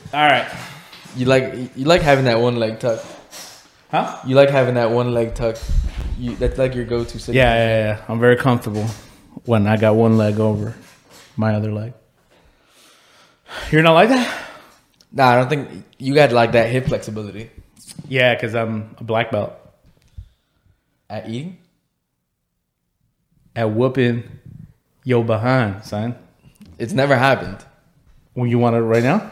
All right. You like having that one leg tuck. Huh? You like having that one leg tuck. That's like your go-to sitting. Yeah. I'm very comfortable when I got one leg over my other leg. You're not like that? Nah, I don't think you got like that hip flexibility. Yeah, because I'm a black belt. At eating? At whooping your behind, son. It's never happened. When you want it right now?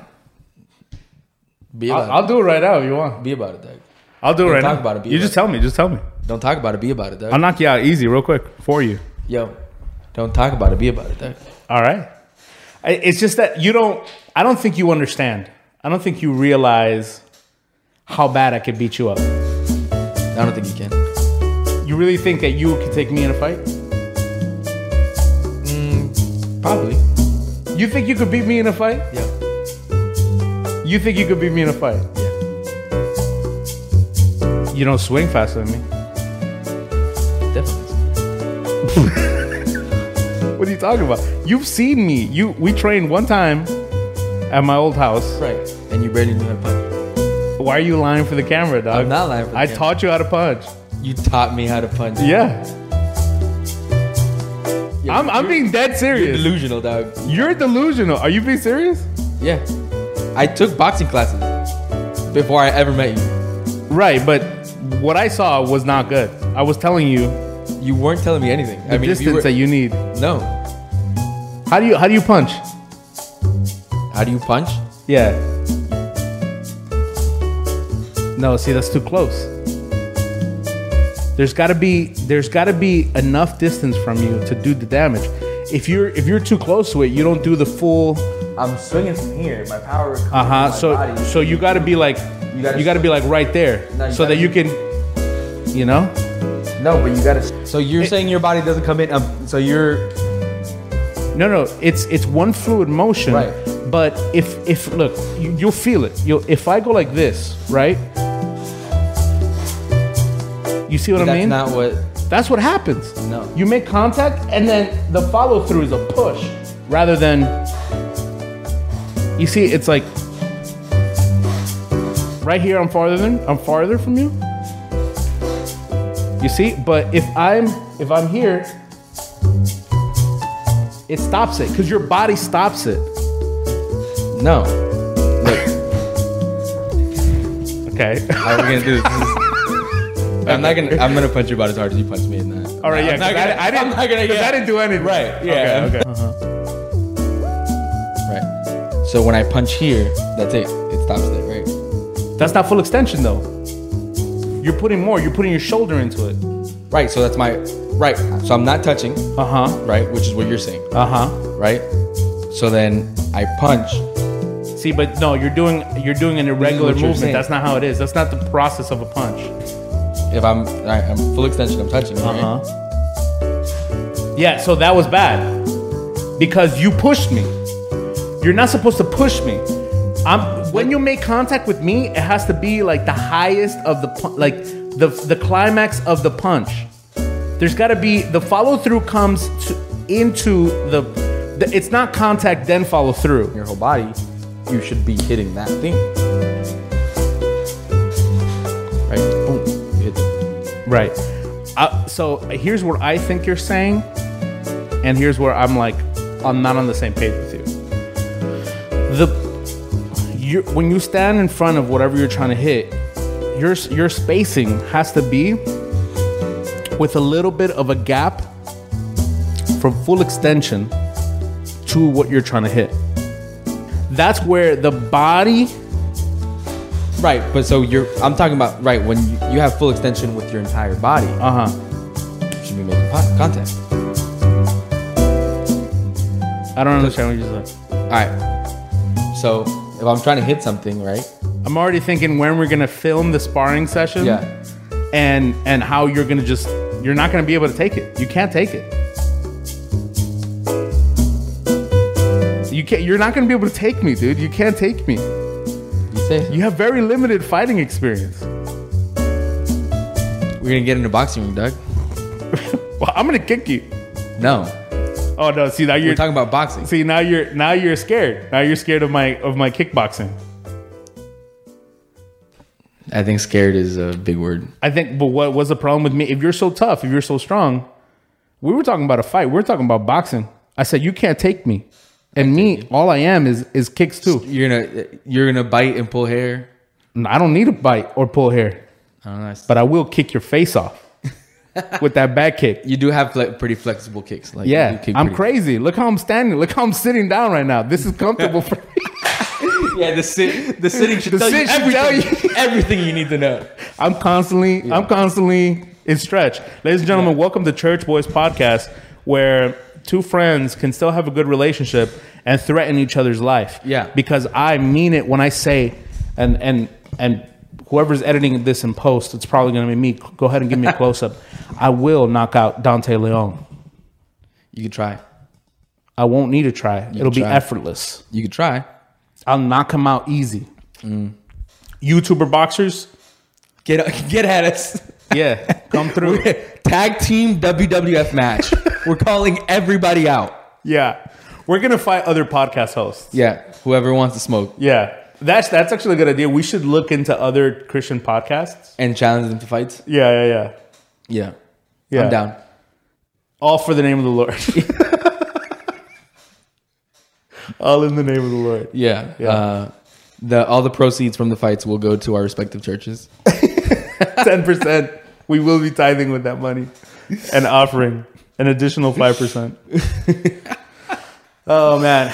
I'll do it right now if you want. Be about it, Doug. I'll do it right now. Talk about it. You just tell me. Just tell me. Don't talk about it. Be about it, Doug. I'll knock you out easy real quick for you. Yo, don't talk about it. Be about it, Doug. All right. It's just that I don't think you understand. I don't think you realize how bad I could beat you up. I don't think you can. You really think that you could take me in a fight? Probably. You think you could beat me in a fight? Yeah. You think you could beat me in a fight? Yeah. You don't swing faster than me. Definitely. What are you talking about? You've seen me. We trained one time at my old house. Right. And you barely knew how to punch. Why are you lying for the camera, dog? I'm not lying for the I camera. taught you how to punch. You taught me how to punch. Yeah. Yeah, I'm being dead You're serious. delusional, dog. You're delusional. Are you being serious? Yeah. I took boxing classes before I ever met you. Right, but what I saw was not good. I was telling you You weren't telling me anything. the distance that you need. No. How do you punch? How do you punch? Yeah. No, see, that's too close. There's got to be enough distance from you to do the damage. If you're too close to it, you don't do the full. I'm swinging from here. My power comes from my body. So you got to be like you got to be like right there, No, so that you can, you know. No, but you gotta. So you're saying your body doesn't come in. So you're. No, it's one fluid motion. Right. But if look, you'll feel it. If I go like this, right? You see what I mean? That's not what. That's what happens. No. You make contact, and then the follow through is a push, rather than. You see, it's like right here. I'm farther from you. You see, but if I'm here, it stops it because your body stops it. No. Look. Okay. How are we gonna do this? I'm gonna punch you about as hard as you punched me in that. All right. Yeah. I didn't do anything. Right. Yeah. Okay. Right. So when I punch here, that's it. It stops there, right? That's not full extension though. You're putting more. You're putting your shoulder into it. Right. So that's my right. So I'm not touching. Right, which is what you're saying. Right. So then I punch. See, but no, you're doing an irregular what you're movement. saying. That's not how it is. That's not the process of a punch. If I'm full extension, I'm touching. Right? Yeah. So that was bad because you pushed me. You're not supposed to push me. When you make contact with me, it has to be like the highest of the climax of the punch. There's got to be the follow through comes into the. It's not contact then follow through. Your whole body, you should be hitting that thing. Right. Boom. You hit it. Right. So here's what I think you're saying, and here's where I'm like, I'm not on the same page with you. When you stand in front of whatever you're trying to hit, your spacing has to be with a little bit of a gap from full extension to what you're trying to hit. That's where the body. Right, but so I'm talking about right when you have full extension with your entire body. You should be making contact. I don't understand what you said. All right. So if I'm trying to hit something, right? I'm already thinking when we're gonna film the sparring session. Yeah. And how you're gonna you're not gonna be able to take it. You can't take it. You're not gonna be be able to take me, dude. You can't take me. You say You have very limited fighting experience. we're gonna get in the boxing ring, Doug? Well, I'm gonna kick you. No, Oh no! See now we're talking about boxing. See now you're scared. Now you're scared of my kickboxing. I think scared is a big word. I think, but what was the problem with me? If you're so tough, if you're so strong, we were talking about a fight. We were talking about boxing. I said, you can't take me. And me, all I am is kicks too. You're gonna bite and pull hair. I don't need to bite or pull hair. Oh, nice. But I will kick your face off with that back kick. You do have pretty flexible kicks. Like, yeah, I'm crazy. Look how I'm standing. Look how I'm sitting down right now. This is comfortable for me. Yeah, the sitting should tell you everything you need to know. I'm constantly in stretch. Ladies and gentlemen, welcome to Church Boys Podcast, where two friends can still have a good relationship and threaten each other's life. Yeah. Because I mean it when I say, and whoever's editing this in post, it's probably going to be me. Go ahead and give me a close-up. I will knock out Dante Leon. You could try. I won't need to try. It'll be effortless. You could try. I'll knock him out easy. YouTuber boxers, get at us. Yeah, come through. Tag team WWF match. We're calling everybody out. Yeah, we're gonna fight other podcast hosts. Yeah, whoever wants to smoke. Yeah, that's actually a good idea. We should look into other Christian podcasts and challenge them to fights. Yeah. I'm down. All for the name of the Lord. All in the name of the Lord. Yeah. All the proceeds from the fights will go to our respective churches. 10%. We will be tithing with that money and offering an additional 5%. Oh man.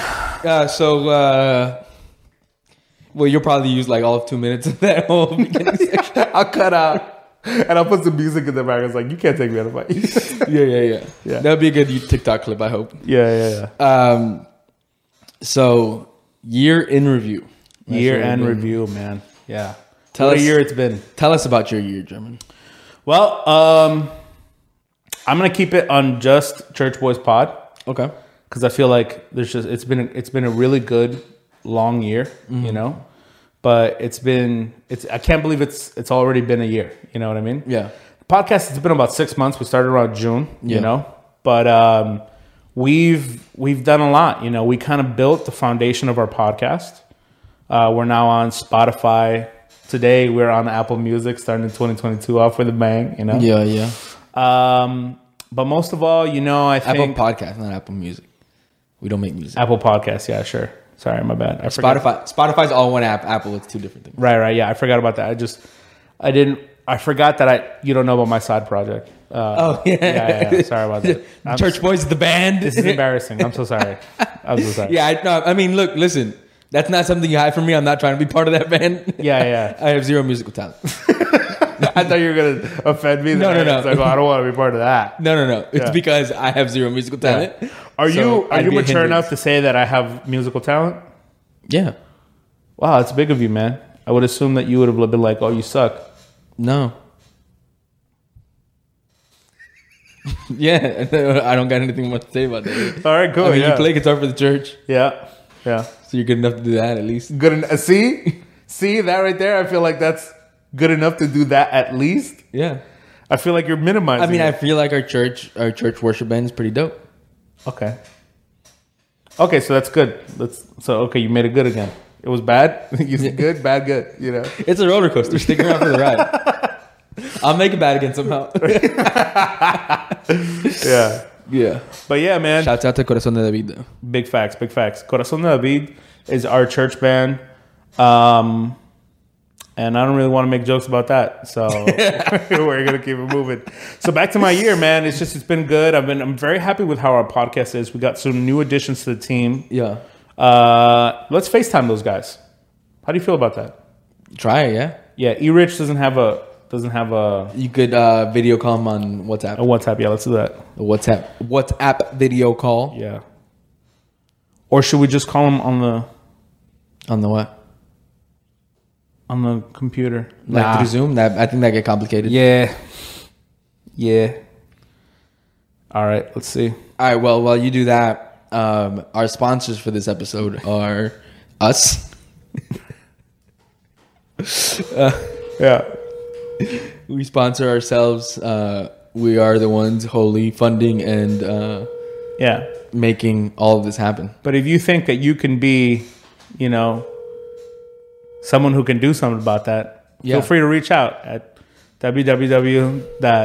Well, you'll probably use like all of 2 minutes of that whole beginning section. I'll cut out and I'll put some music in the background. It's like, you can't take me out of fight. Yeah. That'd be a good TikTok clip, I hope. Yeah. So, year in review. Year end review, man. Yeah. What a year it's been. Tell us about your year, German. Well, I'm gonna keep it on just Church Boys Pod. Okay. Because I feel like it's been a really good long year, you know. But I can't believe it's already been a year. You know what I mean? Yeah. The podcast has been about 6 months. We started around June, you know. But we've done a lot. You know, we kind of built the foundation of our podcast. We're now on Spotify. Today we're on Apple Music, starting in 2022 off with a bang. You know. Yeah. But most of all, you know, I think Apple Podcast, not Apple Music. We don't make music. Apple Podcasts, yeah, sure. Sorry, my bad. Spotify's all one app. Apple, it's two different things. Right. Yeah, I forgot about that. I forgot that you don't know about my side project. Yeah. Sorry about that. Church Boys, the band. This is embarrassing. I'm so sorry. Yeah, I mean, look, listen. That's not something you hide from me. I'm not trying to be part of that band. Yeah. I have zero musical talent. I thought you were going to offend me. No. It's like, I don't want to be part of that. No. It's because I have zero musical talent. Yeah. Are you mature enough to say that I have musical talent? Yeah. Wow, that's big of you, man. I would assume that you would have been like, oh, you suck. No. Yeah, I don't got anything more to say about that. All right, cool. I mean, you play guitar for the church. Yeah. So you're good enough to do that at least. See that right there? I feel like that's good enough to do that at least. Yeah. I feel like you're minimizing. I mean, I feel like our church worship band is pretty dope. Okay, so that's good. You made it good again. It was bad. You said good, bad, good. You know, it's a roller coaster. Stick around for the ride. I'll make it bad again somehow. Yeah. But yeah, man. Shouts out to Corazón de David, though. Big facts. Corazón de David is our church band. And I don't really want to make jokes about that. So we're going to keep it moving. So back to my year, man. It's been good. I'm very happy with how our podcast is. We got some new additions to the team. Yeah. Let's FaceTime those guys. How do you feel about that? Try it, yeah. Yeah, E-Rich doesn't have a. You could video call him on WhatsApp. A WhatsApp, yeah. Let's do that. A WhatsApp video call. Yeah. Or should we just call him on the what? On the computer, like through Zoom. I think that get complicated. Yeah. All right, let's see. All right. Well, while you do that, our sponsors for this episode are us. Yeah. We sponsor ourselves. We are the ones wholly funding and making all of this happen. But if you think that you can be, someone who can do something about that, feel free to reach out at www.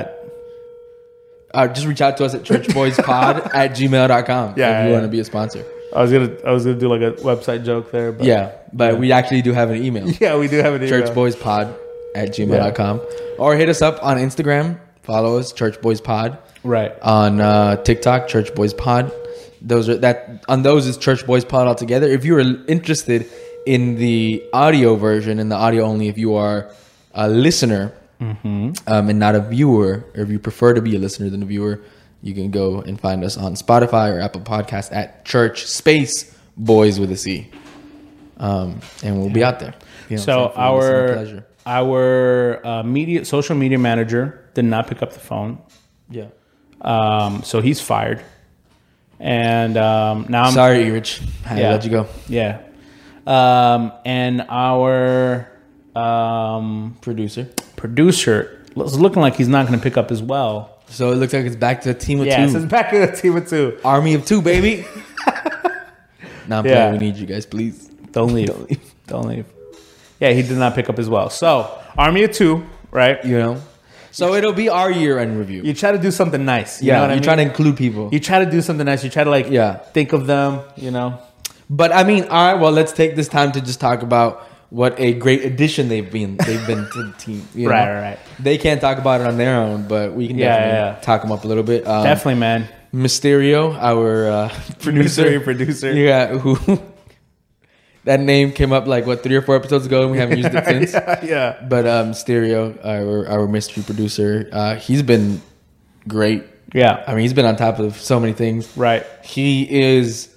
Just reach out to us at churchboyspod@gmail.com if you want to be a sponsor. I was gonna do like a website joke there, but we actually do have an email. Yeah, we do have an email. churchboyspod@gmail.com. Or hit us up on Instagram. Follow us, churchboyspod. Right. On TikTok, churchboyspod. On those is churchboyspod altogether. If you are interested in the audio version and the audio only, if you are a listener and not a viewer, or if you prefer to be a listener than a viewer, you can go and find us on Spotify or Apple Podcasts at Church Space Boys with a C. And we'll be out there. So our social media manager did not pick up the phone. Yeah. So he's fired. And now I'm sorry, Rich. I let you go. Yeah. And our producer is looking like he's not going to pick up as well. So it looks like it's back to a team of two. Yeah, it's back to a team of two. Army of two, baby. Now I'm playing. We need you guys, please. Don't leave. Don't leave. Yeah, he did not pick up as well. So Army of two, right? So it'll be our year-end review. You try to do something nice. You know what I mean? Try to include people. You try to do something nice. You try to think of them, But I mean, all right, well, let's take this time to just talk about what a great addition they've been to the team. Right. They can't talk about it on their own, but we can definitely talk them up a little bit. Definitely, man. Mysterio, our producer. Yeah, who that name came up 3 or 4 episodes ago, and we haven't used it since. Yeah. But Mysterio, our mystery producer, he's been great. Yeah. I mean, he's been on top of so many things. Right. He is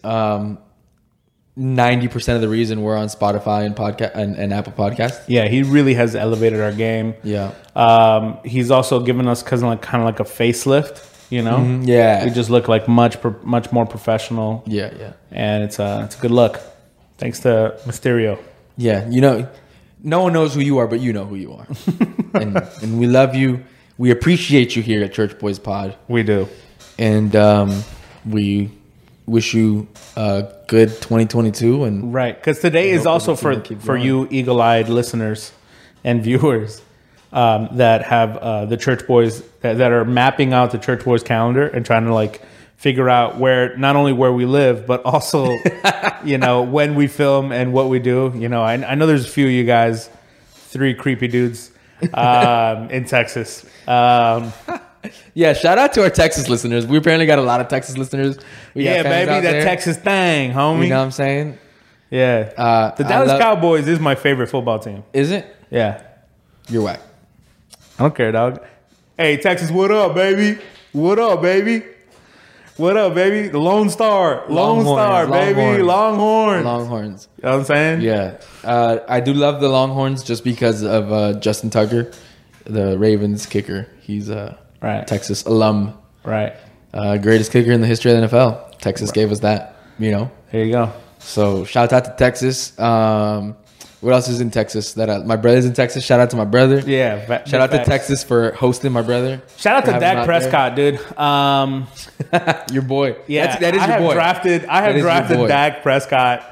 90% of the reason we're on Spotify and Apple Podcasts. Yeah, he really has elevated our game. Yeah. He's also given us kind of like a facelift. Yeah. We just look like much more professional. Yeah. And it's a good look. Thanks to Mysterio. Yeah, no one knows who you are, but you know who you are. and we love you. We appreciate you here at Church Boys Pod. We do. And we wish you a good 2022. And right, because today is also for you eagle-eyed listeners and viewers that have the Church Boys that are mapping out the Church Boys calendar and trying to figure out not only where we live, but also, when we film and what we do. I know there's a few of you guys, 3 creepy dudes in Texas. Yeah, shout out to our Texas listeners. We apparently got a lot of Texas listeners. Yeah, baby, that Texas thing, homie. You know what I'm saying? Yeah. The Dallas Cowboys is my favorite football team. Is it? Yeah. You're whack. I don't care, dog. Hey, Texas, what up, baby? What up, baby? What up, baby? The Lone Star. Lone Star, baby. Longhorns. Longhorns. You know what I'm saying? Yeah. I do love the Longhorns just because of Justin Tucker, the Ravens kicker. He's a Texas alum. Right. Greatest kicker in the history of the NFL. Texas gave us that, There you go. So shout out to Texas. What else is in Texas? My brother's in Texas. Shout out to my brother. Yeah. Shout out to Texas for hosting my brother. Shout out to Dak Prescott, dude. Your boy. Yeah, that is your boy. I have drafted Dak Prescott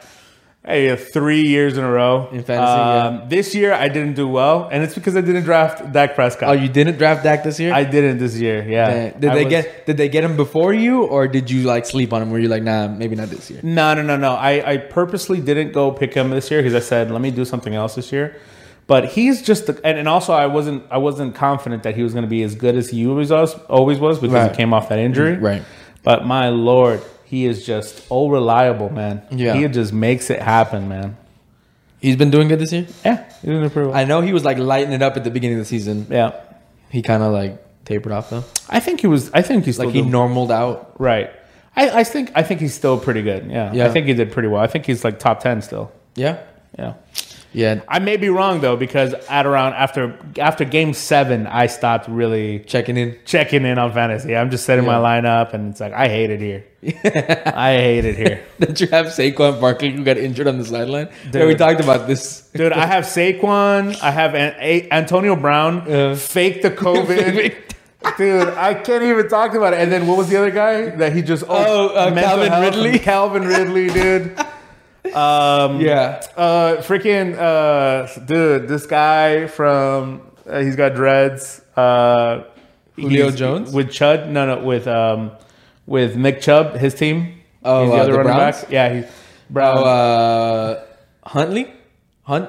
3 years in a row. In fantasy, This year, I didn't do well, and it's because I didn't draft Dak Prescott. Oh, you didn't draft Dak this year? I didn't this year, yeah. Did they get him before you, or did you sleep on him where you're like, nah, maybe not this year? No. I purposely didn't go pick him this year because I said, let me do something else this year. But he's just, and also I wasn't confident that he was going to be as good as he always was because he came off that injury. Right. But my Lord, he is just reliable, man. Yeah. He just makes it happen, man. He's been doing good this year? Yeah, he's doing pretty well. I know he was lighting it up at the beginning of the season. Yeah. He kind of tapered off though. I think he's still he normaled out. Right. I think he's still pretty good. Yeah. I think he did pretty well. I think he's top 10 still. Yeah. Yeah. Yeah. I may be wrong though, because after game 7, I stopped really checking in on fantasy. I'm just setting my lineup, and it's I hate it here. I hate it here. Did you have Saquon Barkley who got injured on the sideline? Yeah, we talked about this. Dude, I have Saquon. I have Antonio Brown. Fake the COVID. Dude, I can't even talk about it. And then what was the other guy that he just... Calvin Ridley. Calvin Ridley, dude. Yeah. Dude, this guy from he's got dreads. Julio Jones with Chud. No, with Nick Chubb, his team. Oh, he's the other the running Browns? back. Yeah, he's Browns. Huntley, Hunt,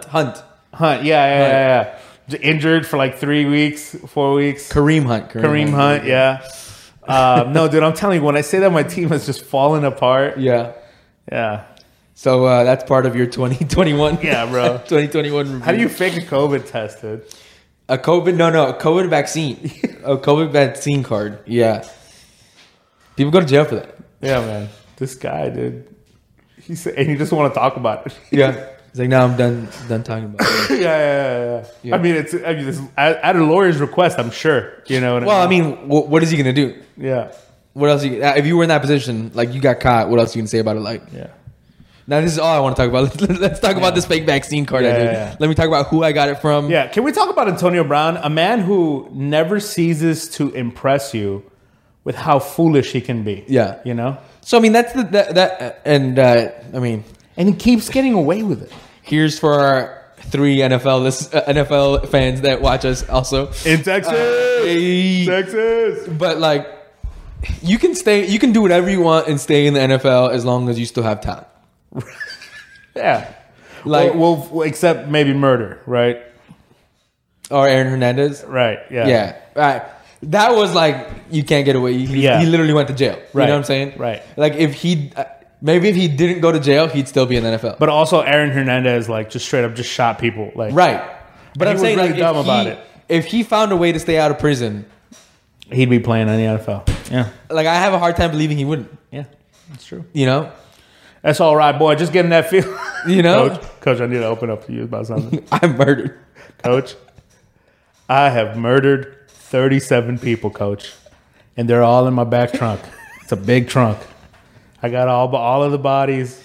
Yeah. Injured for like 3 weeks, 4 weeks. Kareem Hunt, Yeah. No, dude, I'm telling you, when I say that my team has just fallen apart. Yeah. Yeah. So that's part of your 2021. Yeah, bro. 2021 review. How do you fake a COVID test, dude? A COVID vaccine. A COVID vaccine card. Yeah. People go to jail for that. Yeah, man. This guy, dude. He said, and you just want to talk about it. Yeah. It's like, now I'm done talking about it. Yeah. I mean, it's at a lawyer's request, I'm sure. You know what I mean, what is he going to do? Yeah. What else? If you were in that position, like you got caught, what else are you going to say about it? Like, Yeah. now this is all I want to talk about. Let's talk about this fake vaccine card I did. Yeah. Let me talk about who I got it from. Yeah. Can we talk about Antonio Brown? A man who never ceases to impress you with how foolish he can be. Yeah. You know? So, I mean, that's I mean, And he keeps getting away with it. here's for our 3 NFL fans that watch us also. In Texas. Texas. But like, you can do whatever you want and stay in the NFL as long as you still have talent. Yeah. Like, well, except maybe murder, right? or Aaron Hernandez. Right. Yeah. Yeah. Right. That was like, you can't get away. He literally went to jail. You Right. know what I'm saying? Right. Like if maybe if he didn't go to jail, he'd still be in the NFL. But also, Aaron Hernandez, like, just straight up just shot people. Like, Right. But he I'm was saying really like, dumb about it. if he found a way to stay out of prison, he'd be playing in the NFL. Yeah. like I have a hard time believing he wouldn't. Yeah. That's true. You know? That's all right, boy. Just getting that feel. You know? Coach, I need to open up to you about something. I'm murdered. Coach, I have murdered 37 people, Coach. And they're all in my back trunk. It's a big trunk. I got all of the bodies.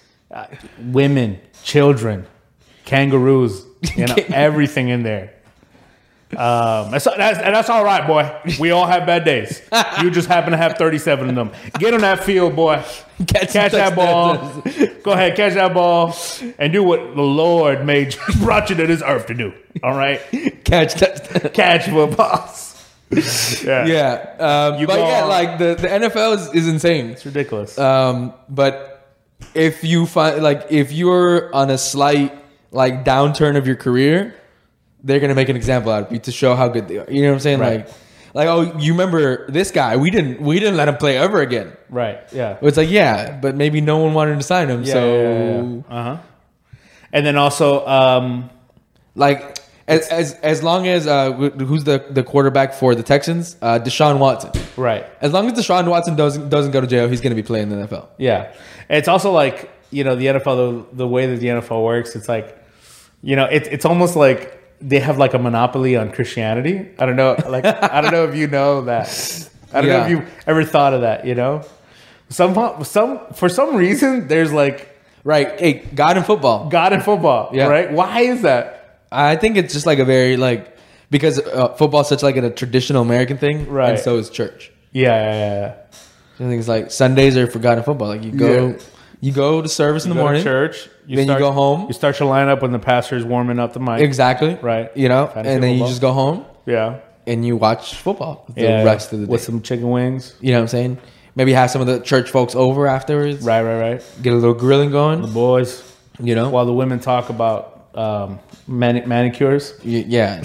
Women, children, kangaroos, everything in there. That's all right, boy. We all have bad days. You just happen to have 37 of them. Get on that field, boy. Catch that ball. Go ahead, catch that ball, and do what the Lord brought you to this earth to do. All right, Catch that. catch footballs. Yeah, Yeah. But yeah, like the NFL is insane. it's ridiculous. But if you find if you're on a slight like downturn of your career, they're gonna make an example out of you to show how good they are. You know what I'm saying? Right. Like oh, you remember this guy? We didn't let him play ever again. Right. Yeah. It's like yeah, but maybe no one wanted to sign him. So And then also, like as long as who's the quarterback for the Texans? Deshaun Watson. right. As long as Deshaun Watson doesn't go to jail, he's gonna be playing in the NFL. Yeah. It's also like, the NFL, the way that the NFL works, it's like, it's almost like they have like a monopoly on Christianity. I don't know. Like, I don't know if you know that. I don't know if you've ever thought of that, for some reason, there's like Right. Hey, God in football. God in football, Yeah. right? Why is that? I think it's just like a very because football is such like a traditional American thing, Right. And so is church. Yeah. I think it's like Sundays are for God in football. Like you go to service in the Go to morning, church. then you go home. You start your lineup when the pastor is warming up the mic. Exactly. Right. And Fantasy then you football. just go home Yeah. and you watch football the rest of the day. With some chicken wings. You know what I'm saying? Maybe have some of the church folks over afterwards. Right. Get a little grilling going. The boys. You know? While the women talk about manicures. Yeah.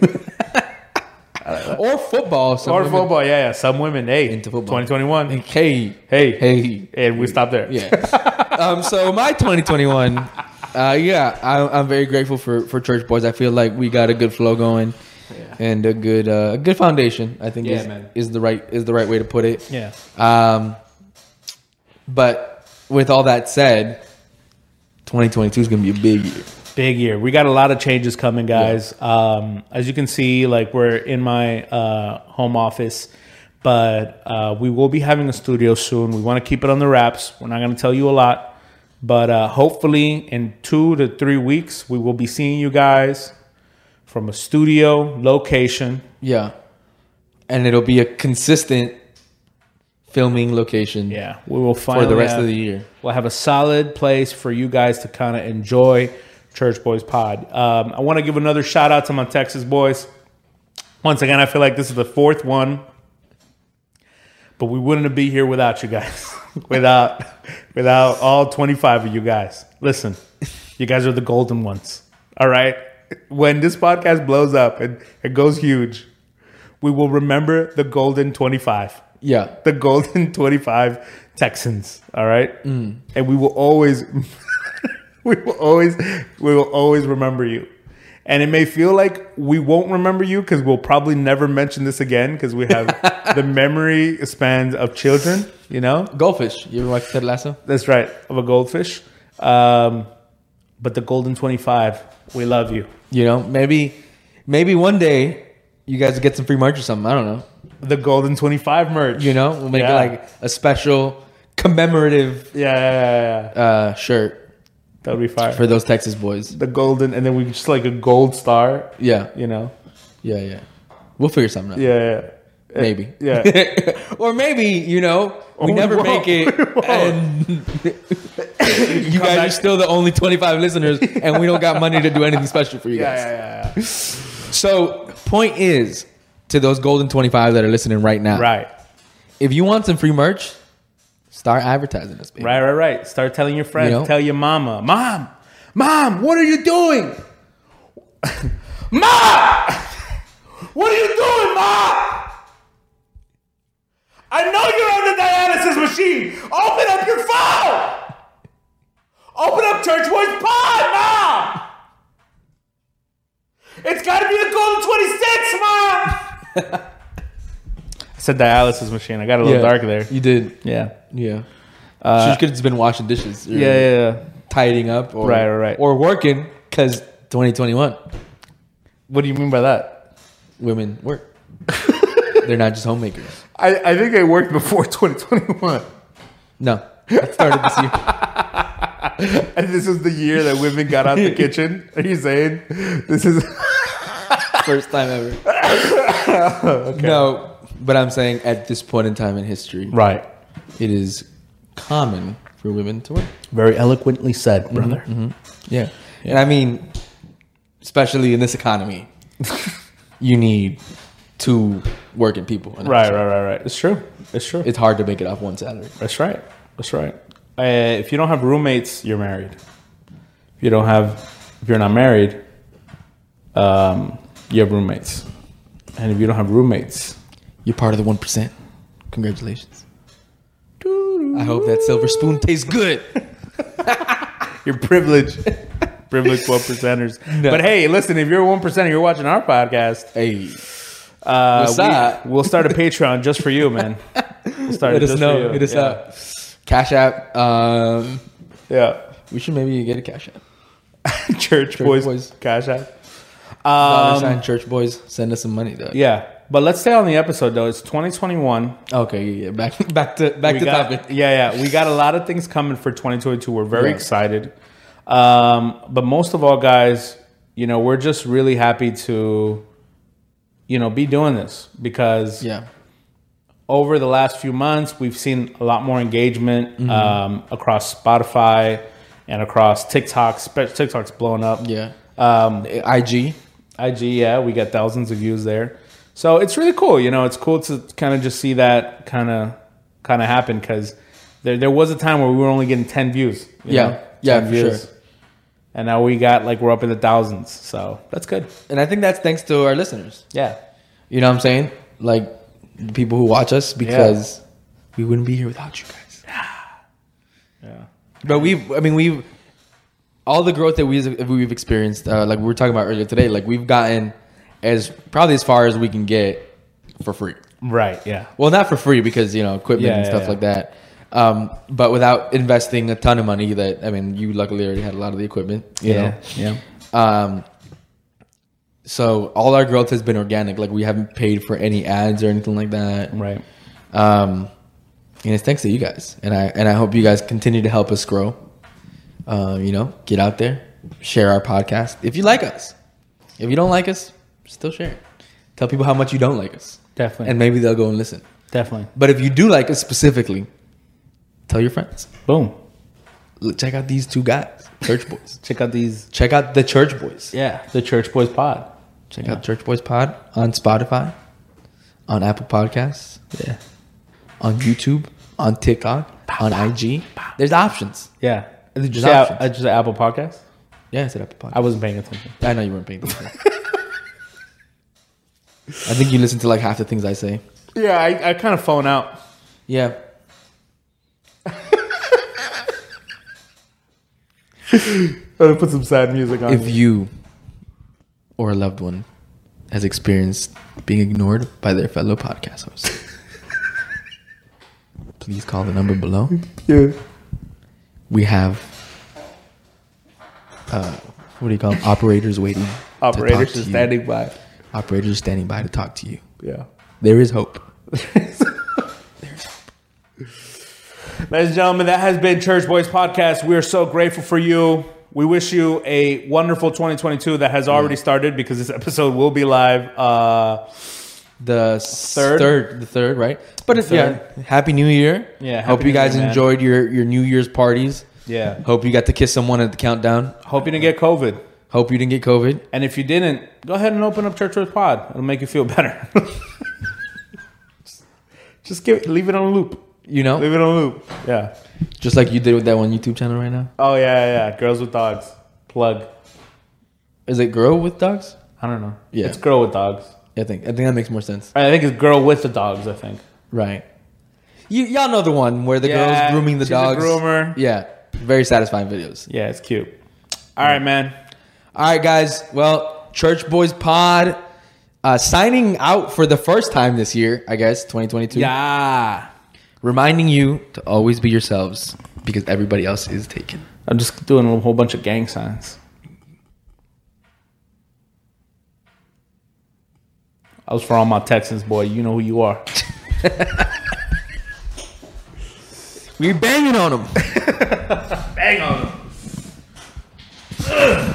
Or football. Football, yeah. Some women, Into football. 2021. Hey. And we stop there. Yeah. So my 2021, I'm very grateful for Church Boys. I feel like we got a good flow going, and a good foundation. I think is the right way to put it. Yeah. But with all that said, 2022 is going to be a big year. Big year. We got a lot of changes coming, guys. Yeah. As you can see, like we're in my home office, but we will be having a studio soon. We want to keep it on the wraps. We're not going to tell you a lot, but hopefully in 2 to 3 weeks, we will be seeing you guys from a studio location. Yeah. And it'll be a consistent filming location. Yeah, we will finally for the rest of the year. We'll have a solid place for you guys to kind of enjoy Church Boys Pod. I want to give another shout out to my Texas boys. Once again, I feel like this is the fourth one, but we wouldn't be here without you guys. without all 25 of you guys. Listen, you guys are the golden ones. All right. When this podcast blows up and it goes huge, we will remember the golden 25. Yeah. The golden 25 Texans. All right. And we will always, we will always remember you. And it may feel like we won't remember you because we'll probably never mention this again because we have the memory spans of children, you know? Goldfish. You ever watch Ted Lasso? That's right. Of a goldfish. But the golden 25, we love you. You know, maybe one day you guys get some free merch or something. I don't know. The golden 25 merch. You know, we'll make it like a special commemorative shirt. That would be fire. For those Texas boys. The golden, and then we just like a gold star. Yeah. You know? Yeah. We'll figure something out. Yeah. Maybe. Yeah. Or maybe, you know, we never make it and you guys are still the only 25 listeners and we don't got money to do anything special for you guys. Yeah. So, point is, to those golden 25 that are listening right now. Right. If you want some free merch, start advertising us, baby. Right. Start telling your friends. You know? Tell your mama. Mom, what are you doing? Mom! What are you doing, Mom? I know you're on the dialysis machine. Open up your phone. Open up Church Boys Pod, Mom. It's got to be the golden 26, Mom. I said dialysis machine. I got a little dark there. You did. Yeah. She could have just been washing dishes. Or Yeah. tidying up. Or, Right. Or working, because 2021. What do you mean by that? Women work. They're not just homemakers. I think it worked before 2021. No. It started this year. And this is the year that women got out the kitchen. Are you saying this is first time ever? Okay. No, but I'm saying at this point in time in history, right? It is common for women to work. Very eloquently said, brother. Mm-hmm. Yeah, and I mean, especially in this economy, you need two working people. Right. It's true. It's hard to make it off one salary. That's right. If you don't have roommates, you're married. If you're not married, you have roommates. And if you don't have roommates, you're part of the 1%. Congratulations. I hope that silver spoon tastes good. You're privileged. Privileged 1%ers. No. But hey, listen, if you're a 1%er, you're watching our podcast. Hey. We'll start a Patreon just for you, man. We'll start Let us know. Hit us up. Cash App. Yeah. We should maybe get a Cash App. Church Boys Cash App. $sign Church Boys. Send us some money, though. Yeah. But let's stay on the episode, though. It's 2021. Okay, yeah. Back to topic. Yeah. We got a lot of things coming for 2022. We're very excited. But most of all, guys, we're just really happy to, be doing this because over the last few months, we've seen a lot more engagement across Spotify and across TikTok. TikTok's blowing up. Yeah. IG, yeah. We got thousands of views there. So it's really cool. It's cool to kind of just see that kind of happen because there was a time where we were only getting 10 views. 10 views. Sure. And now we're up in the thousands. So that's good. And I think that's thanks to our listeners. Yeah. You know what I'm saying? Like the people who watch us because we wouldn't be here without you guys. Yeah. But we've all the growth that we've experienced, like we were talking about earlier today, like we've gotten probably as far as we can get for free. Right. Yeah. Well, not for free because, equipment and stuff like that. But without investing a ton of money you luckily already had a lot of the equipment, you know? Yeah. So all our growth has been organic. Like we haven't paid for any ads or anything like that. Right. And it's thanks to you guys. And I hope you guys continue to help us grow. Get out there, share our podcast. If you like us, if you don't like us, still share it. Tell people how much you don't like us. Definitely. And maybe they'll go and listen. Definitely. But if you do like us specifically, tell your friends. Boom. Check out these two guys, Church Boys. Check out these. Check out the Church Boys. Yeah, the Church Boys Pod. Check out Church Boys Pod on Spotify, on Apple Podcasts, Yeah. on YouTube, on TikTok, on IG. There's options. Yeah. Did you There's say options. just Apple Podcast? Yeah, it's an Apple Podcast. I wasn't paying attention. I know you weren't paying attention. I think you listen to like half the things I say. Yeah, I kind of phone out. Yeah. I'm gonna put some sad music on. If you or a loved one has experienced being ignored by their fellow podcast hosts, please call the number below. Yeah. We have what do you call them? Operators waiting. Operators to is talk to standing by. you. Operators standing by to talk to you. Yeah. There is hope. Ladies and gentlemen, that has been Church Boys Podcast. We are so grateful for you. We wish you a wonderful 2022 that has already started because this episode will be live. The third, right? But it's Third. Happy New Year. Yeah, Happy Hope you New guys Year, man. enjoyed your New Year's parties. Yeah. Hope you got to kiss someone at the countdown. Hope you didn't get COVID. Hope you didn't get COVID. And if you didn't, go ahead and open up Church Boys Pod. It'll make you feel better. Just leave it on a loop. You know, Leave it on a loop. Yeah. just like you did with that one YouTube channel right now. Oh, yeah. Girls with Dogs. Plug. Is it girl with dogs? I don't know. Yeah. It's Girl with Dogs. I think that makes more sense. I think it's Girl with the Dogs, I think. Right. Y'all know the one where the girl's grooming the she's dogs. a groomer. Yeah. Very satisfying videos. Yeah, it's cute. All right, man. All right, guys. Well, Church Boys Pod signing out for the first time this year, I guess, 2022. Yeah. Reminding you to always be yourselves because everybody else is taken. I'm just doing a whole bunch of gang signs. I was for all my Texans, boy. You know who you are. We banging on them. Bang on them.